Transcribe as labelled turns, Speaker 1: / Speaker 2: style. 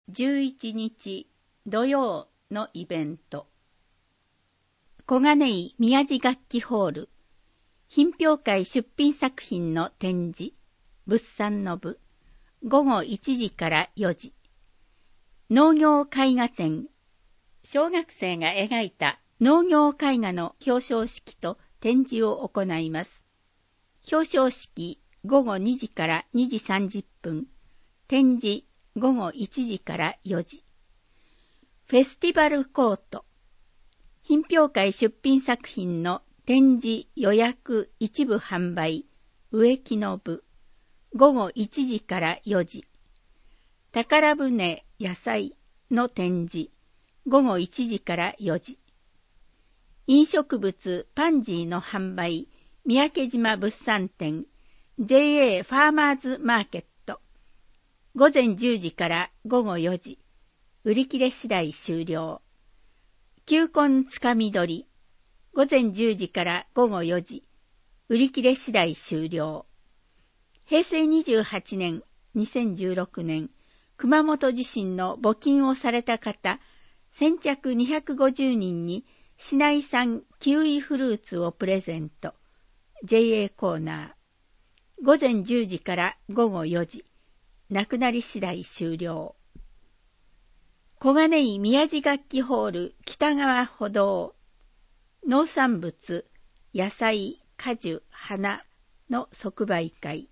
Speaker 1: 11日土曜のイベント。小金井宮地楽器ホール、品評会出品作品の展示、物産の部、午後1時から4時。農業絵画展、小学生が描いた農業絵画の表彰式と展示を行います。表彰式午後2時から2時30分、展示午後1時から4時。フェスティバルコート、品評会出品作品の展示予約一部販売、植木の部、午後1時から4時。宝船野菜の展示、午後1時から4時。飲食物パンジーの販売、三宅島物産展、JA ファーマーズマーケット、午前10時から午後4時。売り切れ次第終了。球根つかみ取り、午前10時から午後4時。売り切れ次第終了。平成28年、2016年、熊本地震の募金をされた方、先着250人に市内産キウイフルーツをプレゼント。JA コーナー。午前10時から午後4時。なくなり次第終了。小金井宮地楽器ホール北側歩道。農産物、野菜、果樹、花の即売会。